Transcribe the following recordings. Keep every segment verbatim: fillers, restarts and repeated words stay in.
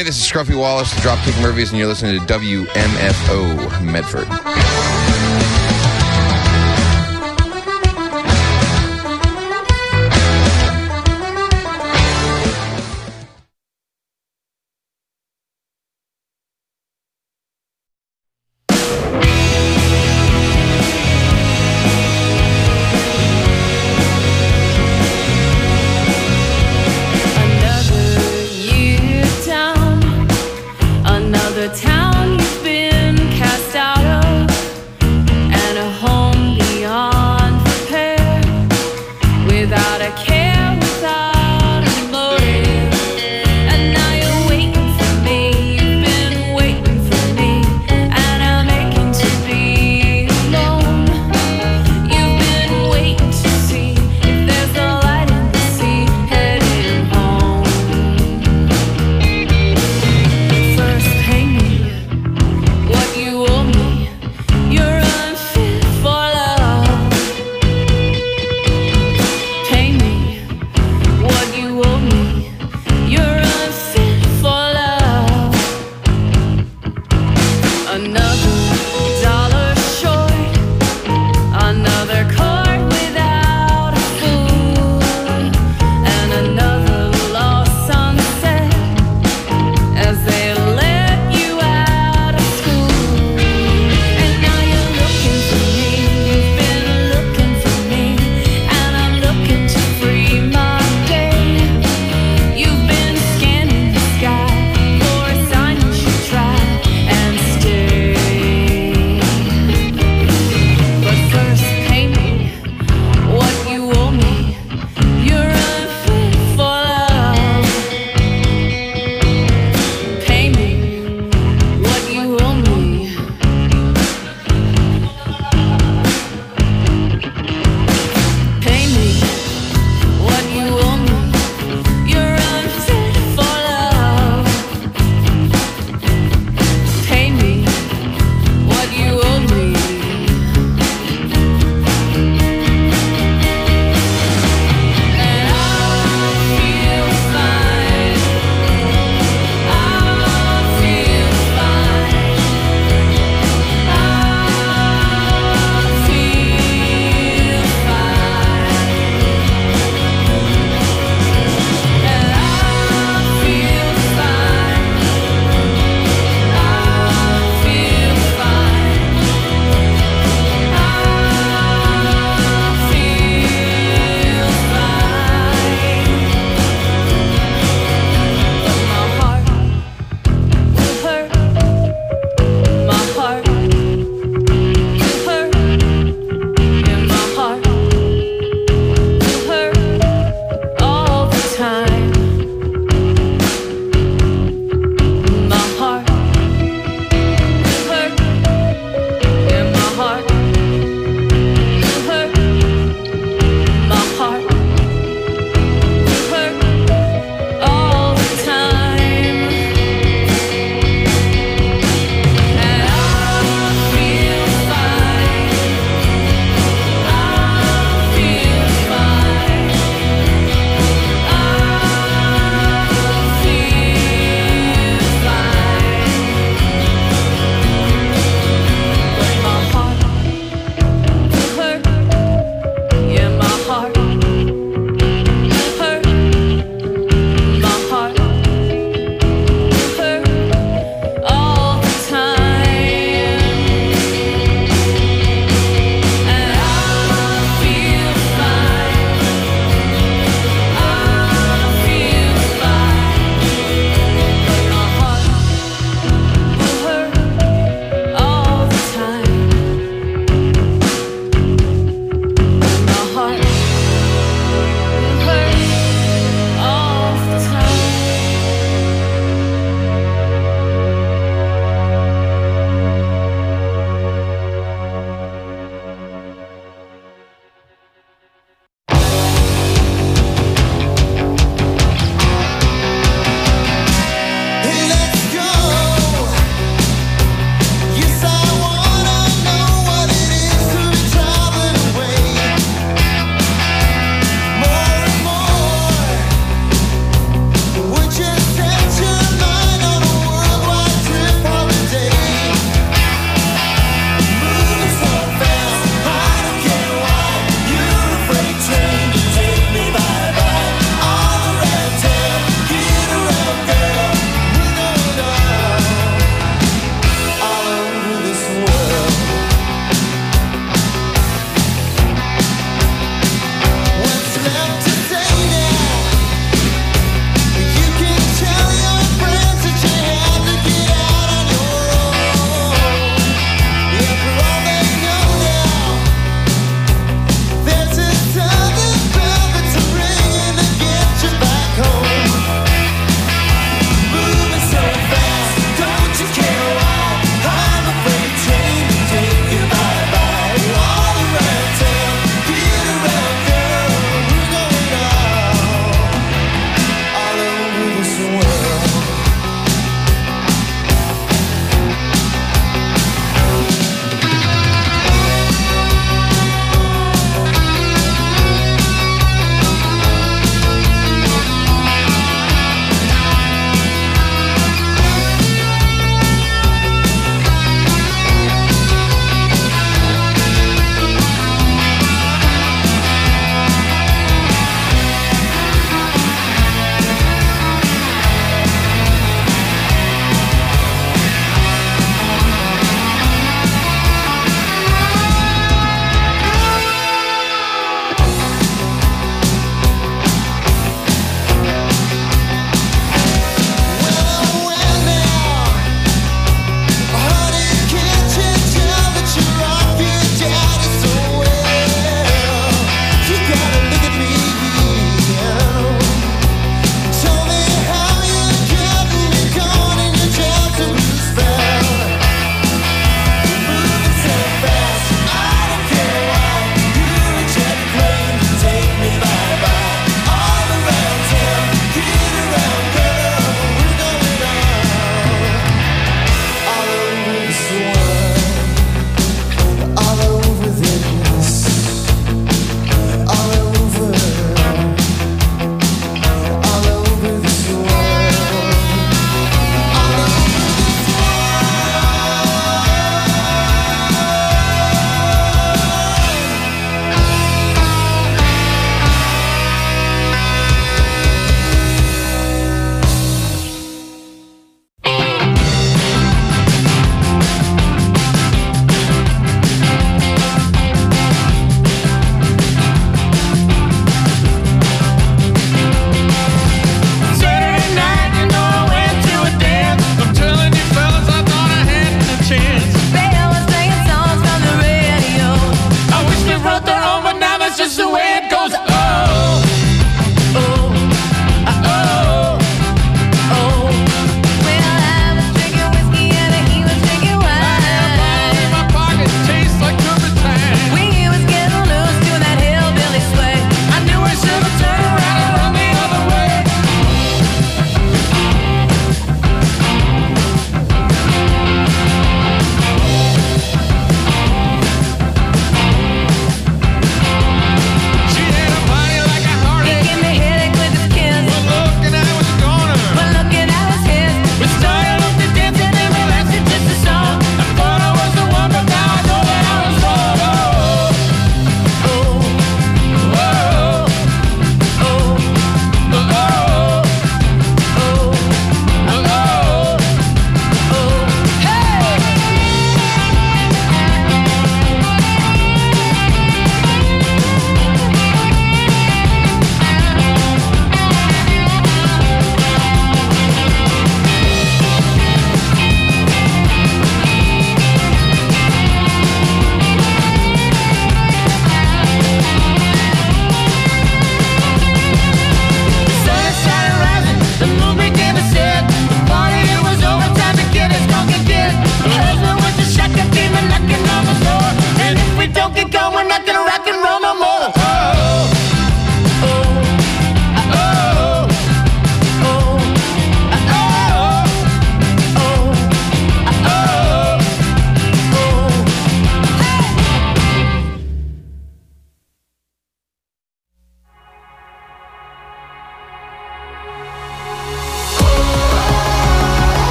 Hey, this is Scruffy Wallace, the Dropkick Murphys, and you're listening to W M F O Medford. Town you've been cast out of, and a home beyond repair, without a care, without a motive. And now you're waiting for me, you've been waiting for me, and I'm aching to be alone. You've been waiting to see if there's a light in the sea, heading home. First paint me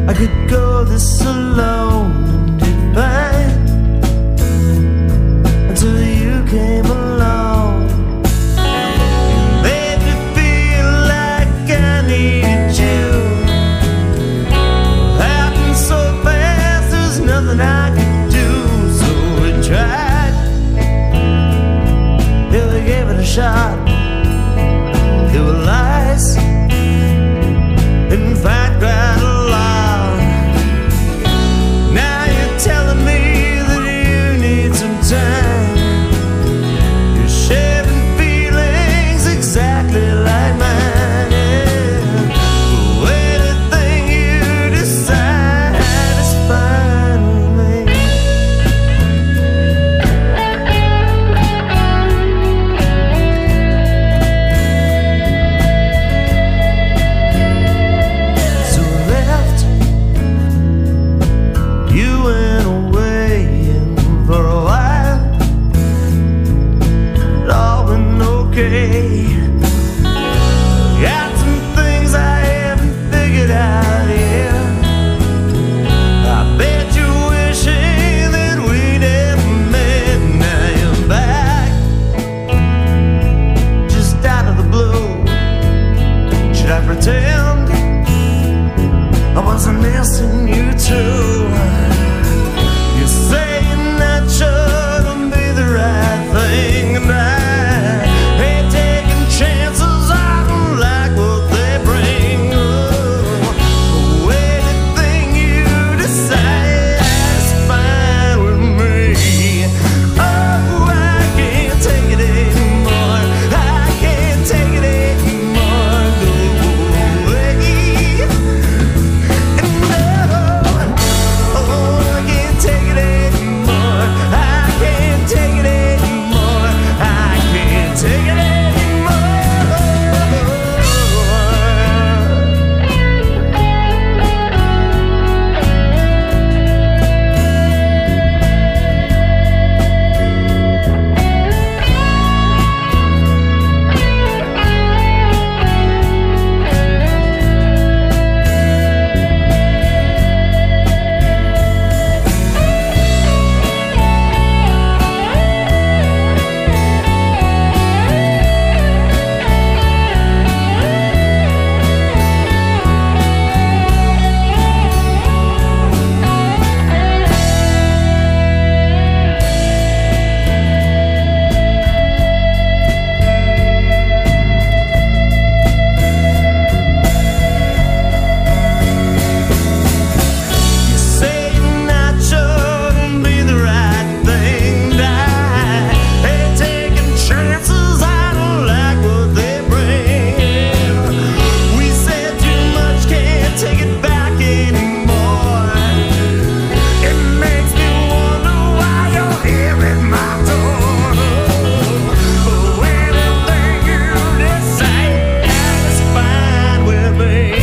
I could go this alone and be fine until you came along. You made me feel like I needed you. It happened so fast, there's nothing I could do. So we tried, yeah, we gave it a shot. There were lies, in fact, quite a lot. Now you're telling me that you need some time. You're sharing feelings exactly like mine, yeah. But anything you decide is fine with me. So I left, you went away, and for a while it all been okay. Got some things I haven't figured out yet. I bet you're wishing that we never met. Now you're back, just out of the blue. Should I pretend I wasn't missing you too? You're saying that shouldn't be the right thing, and I ain't taking chances. I don't like what they bring. Oh, anything you decide is fine with me. Oh, I can't take it anymore. I can't take it anymore. Go away. And no, oh, I can't take it anymore. I can't take it anymore. I can't take it anymore. You're saying that shouldn't be the right thing. I ain't taking chances. I don't like what they bring. We said too much, can't take it back anymore. It makes me wonder why you're here at my door. Oh, anything you decide is fine with me.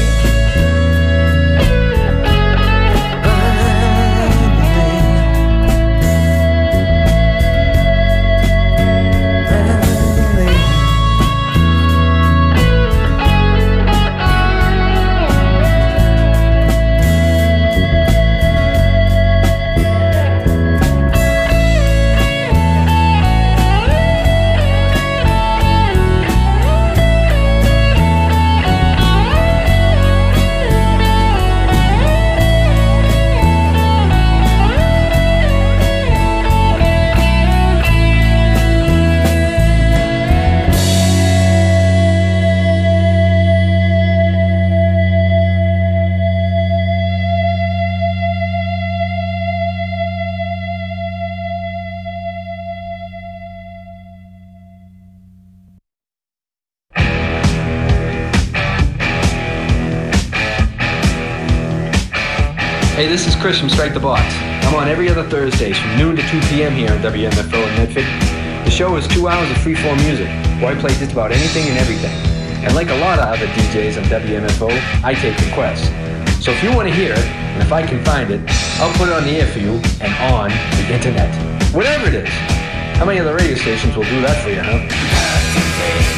Hey, this is Chris from Strike the Box. I'm on every other Thursdays from noon to two p.m. here on W M F O in Medford. The show is two hours of free-form music, where I play just about anything and everything. And like a lot of other D Js on W M F O, I take requests. So if you want to hear it, and if I can find it, I'll put it on the air for you and on the internet. Whatever it is. How many other radio stations will do that for you, huh?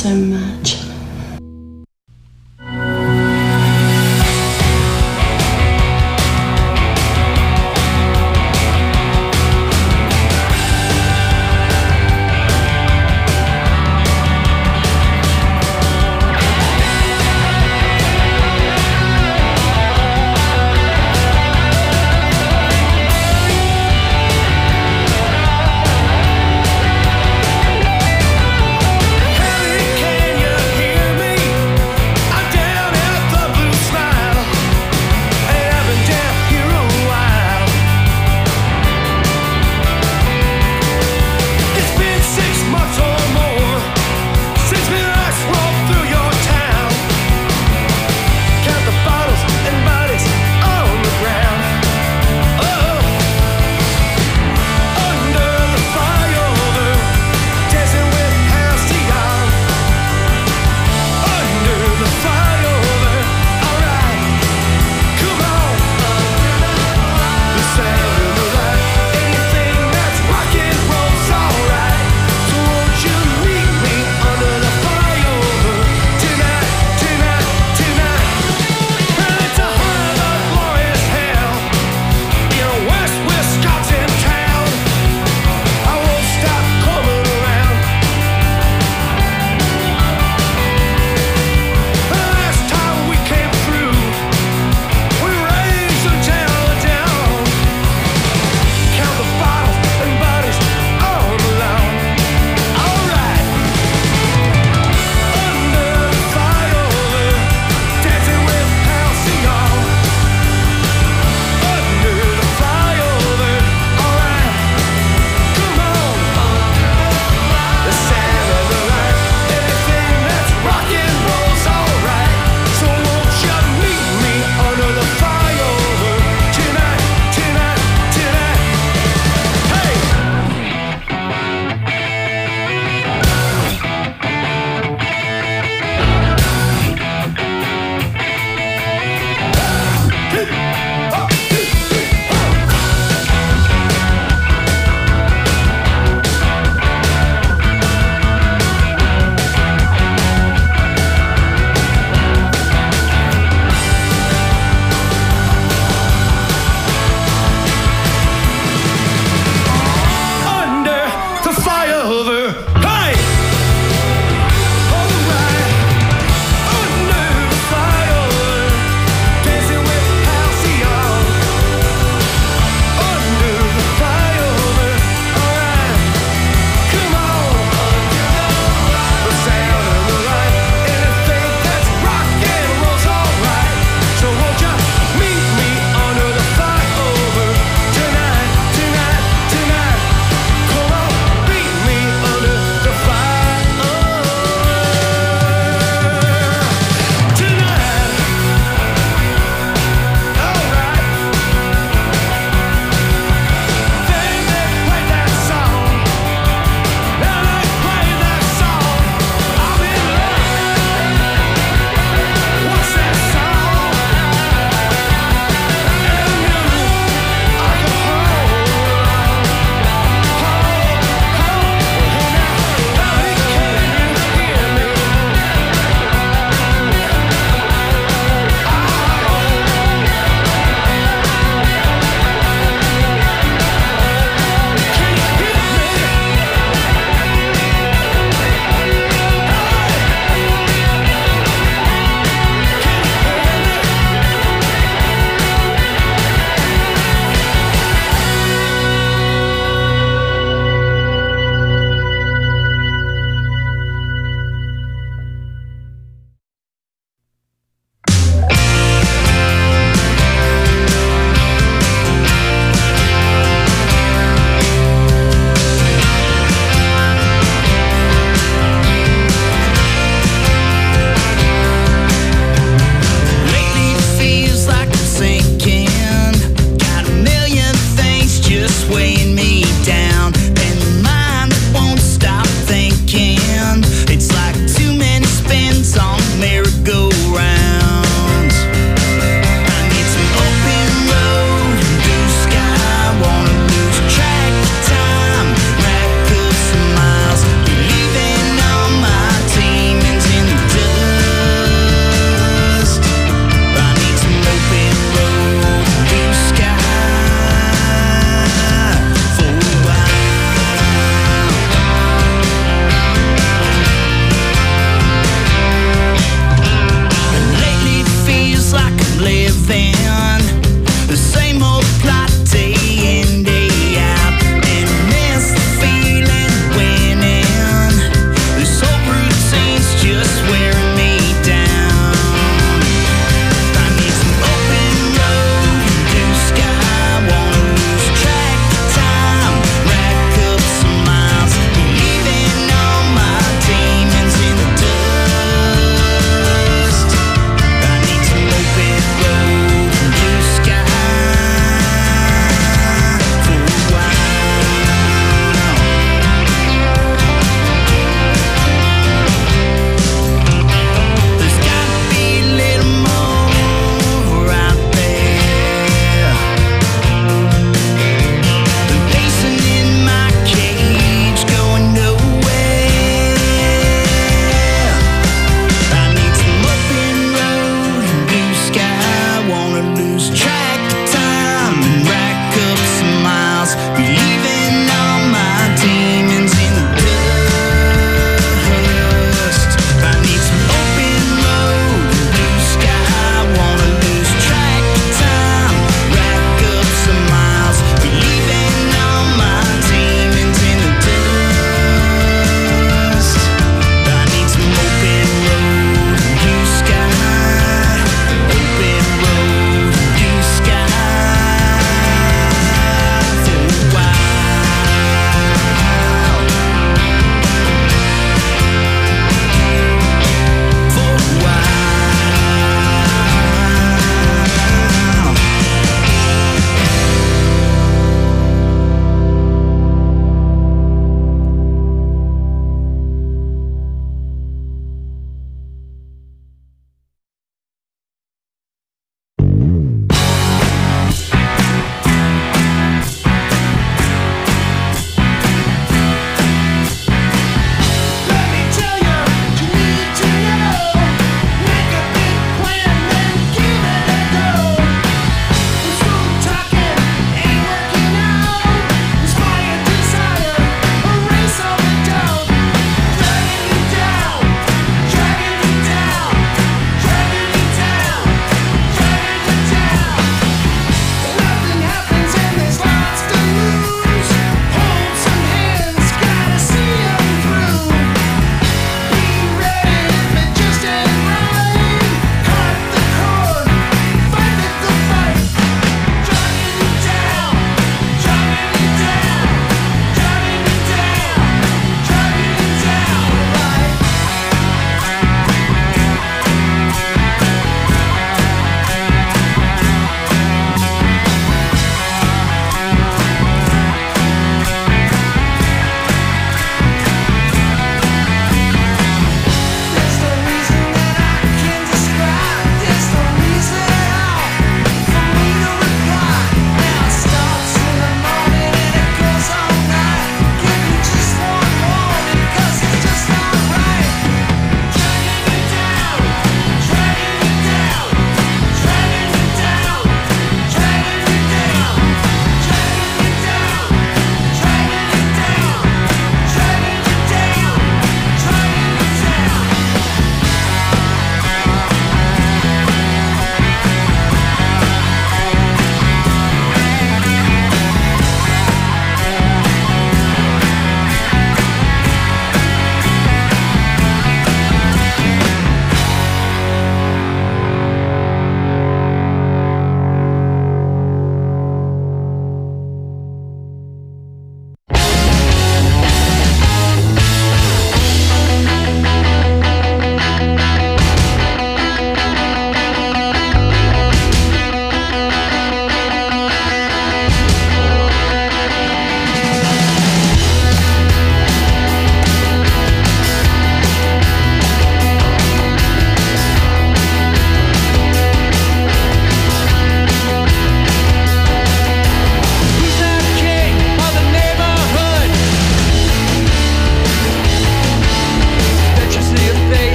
so much. Can you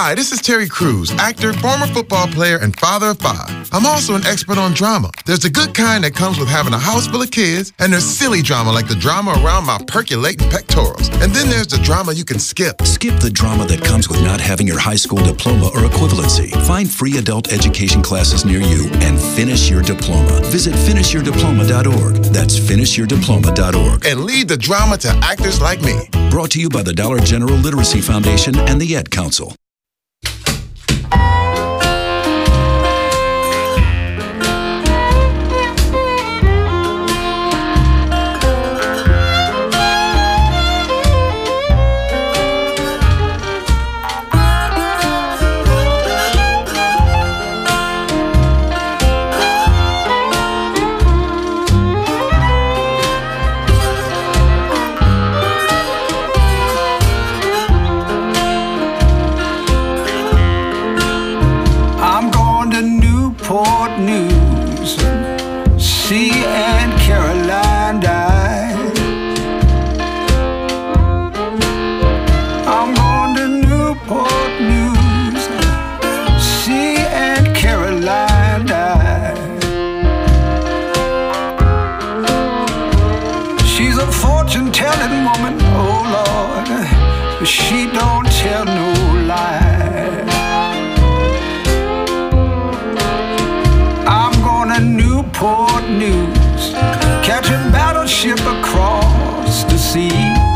Hi, this is Terry Crews, actor, former football player, and father of five. I'm also an expert on drama. There's the good kind that comes with having a house full of kids, and there's silly drama like the drama around my percolating pectorals. And then there's the drama you can skip. Skip the drama that comes with not having your high school diploma or equivalency. Find free adult education classes near you and finish your diploma. Visit finish your diploma dot org. That's finish your diploma dot org. And leave the drama to actors like me. Brought to you by the Dollar General Literacy Foundation and the Ed Council. She don't tell no lie. I'm going to Newport News, catch a battleship across the sea.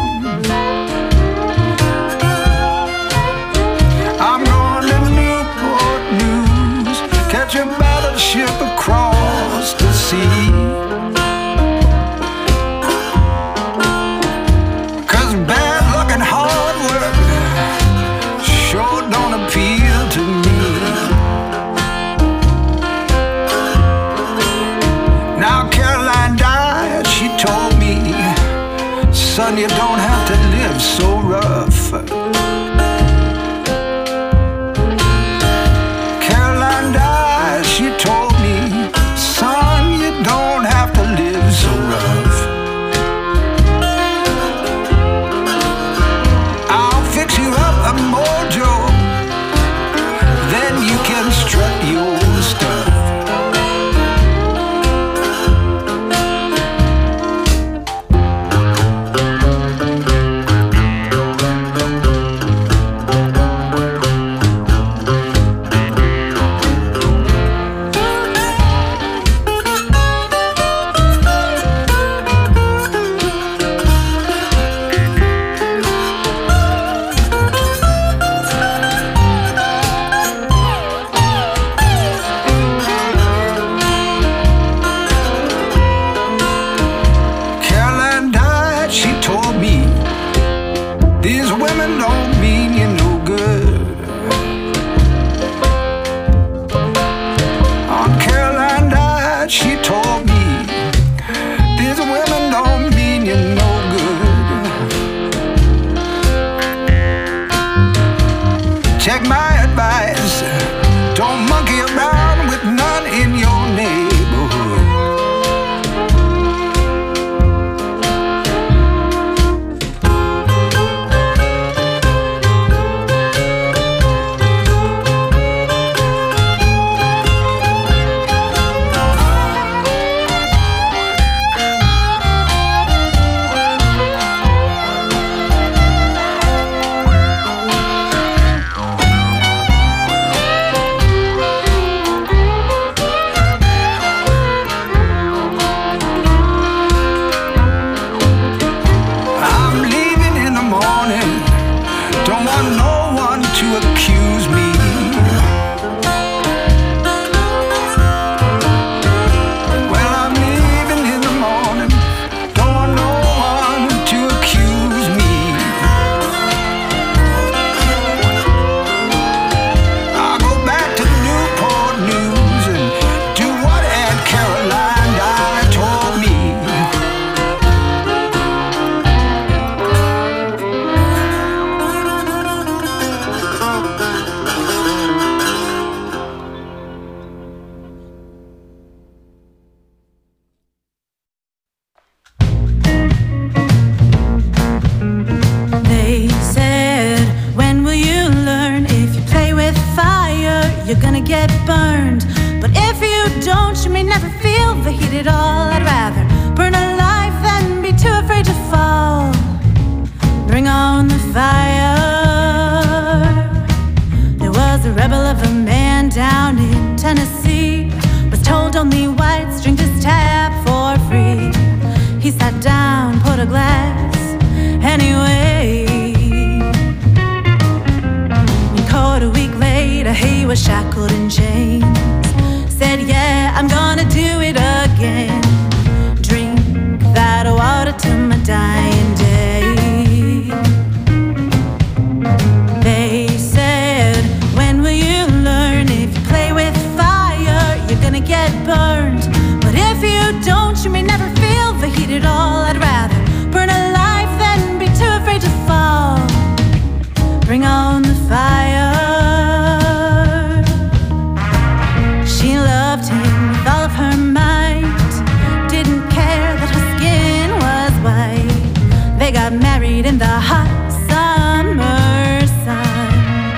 I'm going to Newport News, catch a battleship across the sea. Son, you don't have to live so rough. Caroline died, she told me, son, you don't have to live so rough. I'll fix you up a mojo, then you can strut your stuff. don't, you may never feel the heat at all. I'd rather burn alive than be too afraid to fall. Bring on the fire. There was a rebel of a man down in Tennessee, was told only whites drink this tap for free. He sat down, put a glass anyway. And caught a week later, he was shackled in chains. Said, yeah, I'm gonna do it again. Drink that water to my dying day. They said, when will you learn? If you play with fire, you're gonna get burned. But if you don't, you may never feel the heat at all. I'd rather burn alive than be too afraid to fall. Bring on the fire. She loved him with all of her might, didn't care that her skin was white. They got married in the hot summer sun.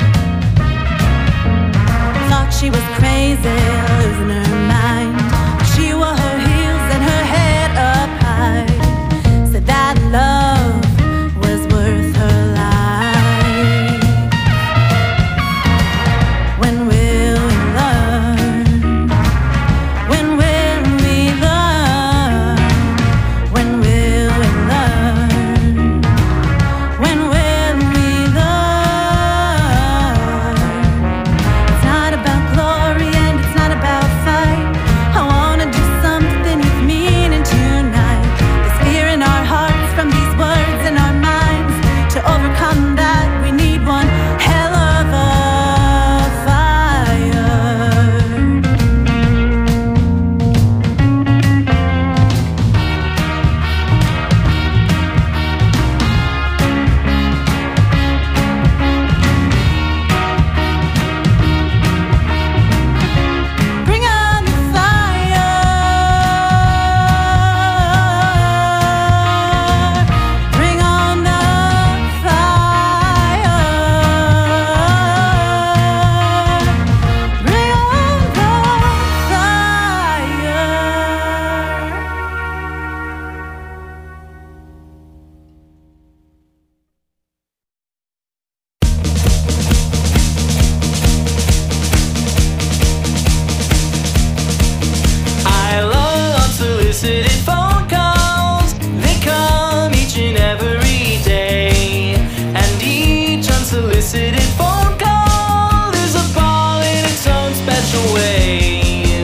Thought she was crazy, losing her mind. She wore her heels and her head up high. Said that love was worth her life. When will we learn? When will we learn? When will we learn? When will we learn? It's not about glory and it's not about fight. I wanna do something with meaning tonight. There's fear in our hearts from these words in our minds. To overcome that, we need one hell of a fire. Bring on the fire. Bring on the fire. Bring on the fire. I love unsolicited phone calls. They come each and every day. And each unsolicited phone call is a ball in its own special way.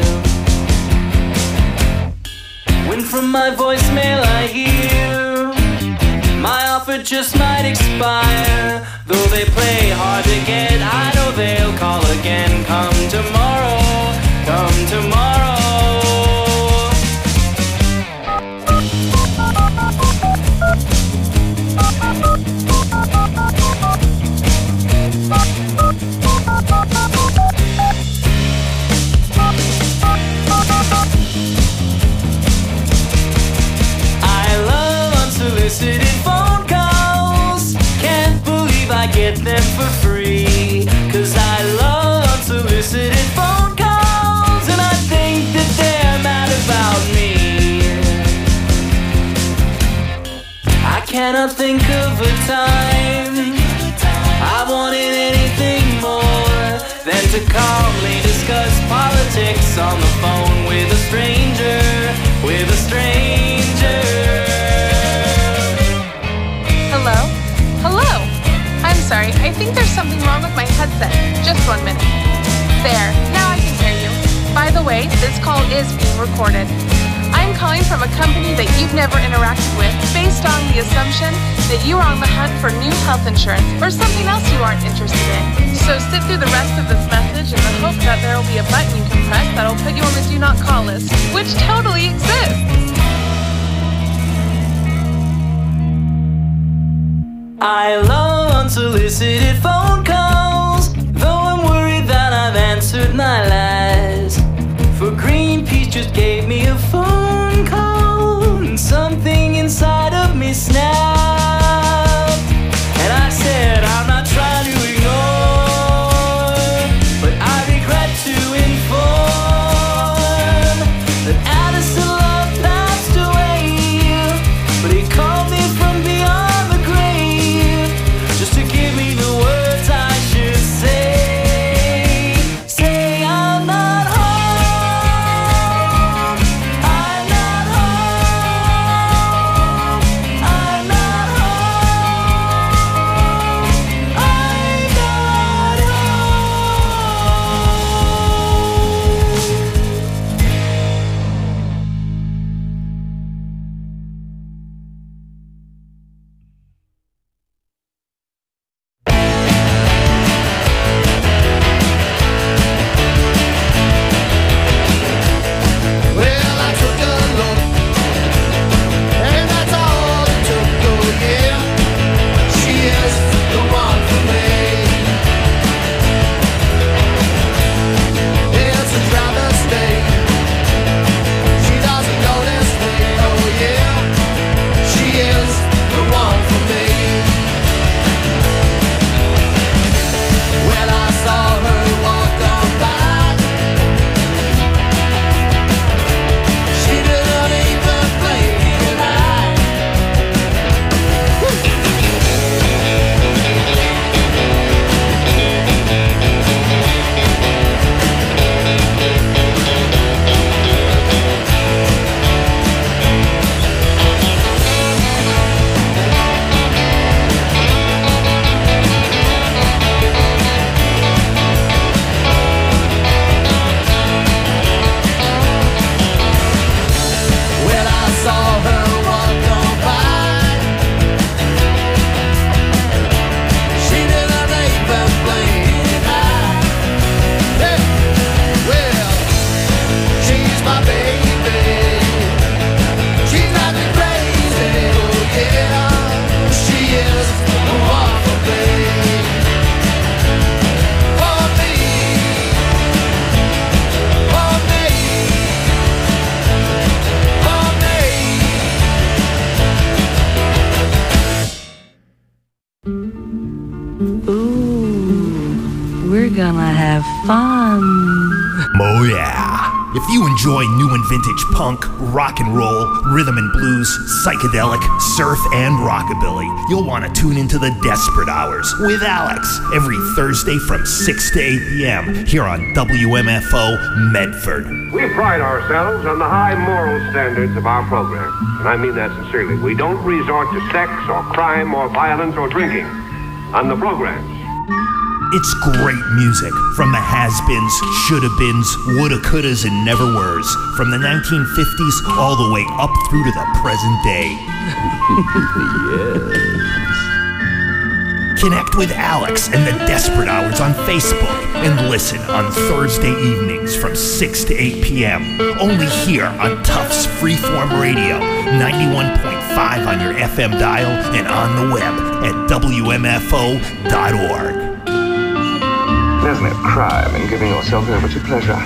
When from my voicemail I hear my offer just might expire. Though they play hard to get, I know they'll call again. Come tomorrow, come tomorrow. I love unsolicited phone calls. Can't believe I get them for free. Cause I love unsolicited phone calls. And I think that they're mad about me. I cannot think of a time I wanted anything more than to calmly discuss politics on the phone with a stranger, with a stranger. Hello? Hello? I'm sorry, I think there's something wrong with my headset. Just one minute. There, now I can hear you. By the way, this call is being recorded. I'm calling from a company that you've never interacted with based on the assumption that you are on the hunt for new health insurance or something else you aren't interested in. So sit through the rest of this message in the hope that there will be a button you can press that'll put you on the do not call list, which totally exists. I love unsolicited phone calls, though I'm worried that I've answered my last. For Greenpeace just gave me a phone call, and something inside of me snapped. And I said, I'm not trying to ignore, but I regret to inform gonna have fun. Oh yeah. If you enjoy new and vintage punk, rock and roll, rhythm and blues, psychedelic, surf, and rockabilly, you'll want to tune into the Desperate Hours with Alex every Thursday from six to eight p.m. here on W M F O Medford. We pride ourselves on the high moral standards of our program, and I mean that sincerely. We don't resort to sex or crime or violence or drinking on the program. It's great music from the has-beens, shoulda-beens, woulda, couldas, and never-weres, from the nineteen fifties all the way up through to the present day. Yes. Connect with Alex and the Desperate Hours on Facebook and listen on Thursday evenings from six to eight p.m. only here on Tufts Freeform Radio, ninety-one point five on your F M dial and on the web at W M F O dot org. There's no crime in giving yourself over to pleasure.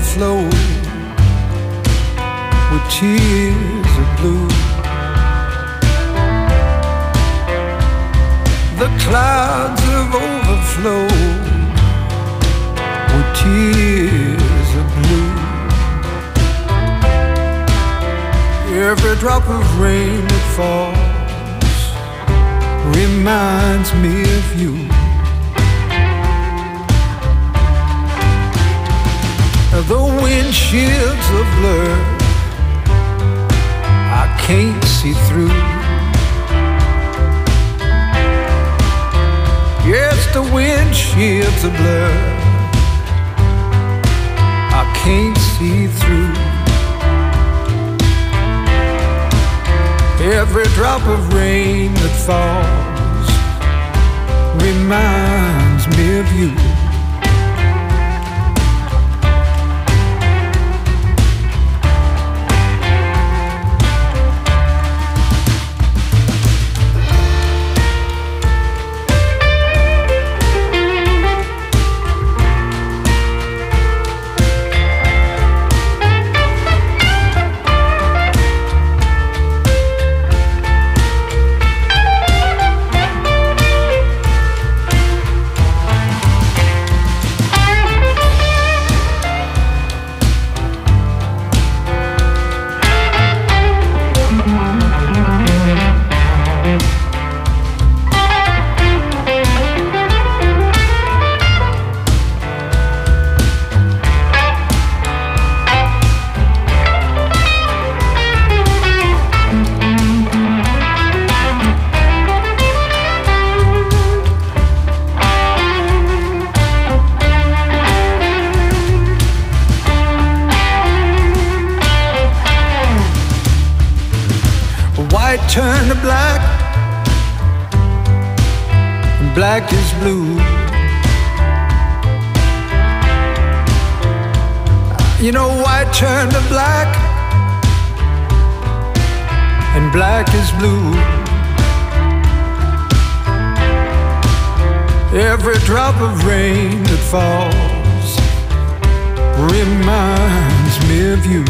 overflow with tears of blue. The clouds have overflowed with tears of blue. Every drop of rain that falls reminds me of you. The windshields are blurred, I can't see through. Yes, the windshields are blurred, I can't see through. Every drop of rain that falls reminds me of you. Turn to black, and black is blue. You know, white turn to black, and black is blue. Every drop of rain that falls reminds me of you.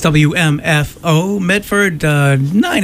W M F O, Medford, uh, nine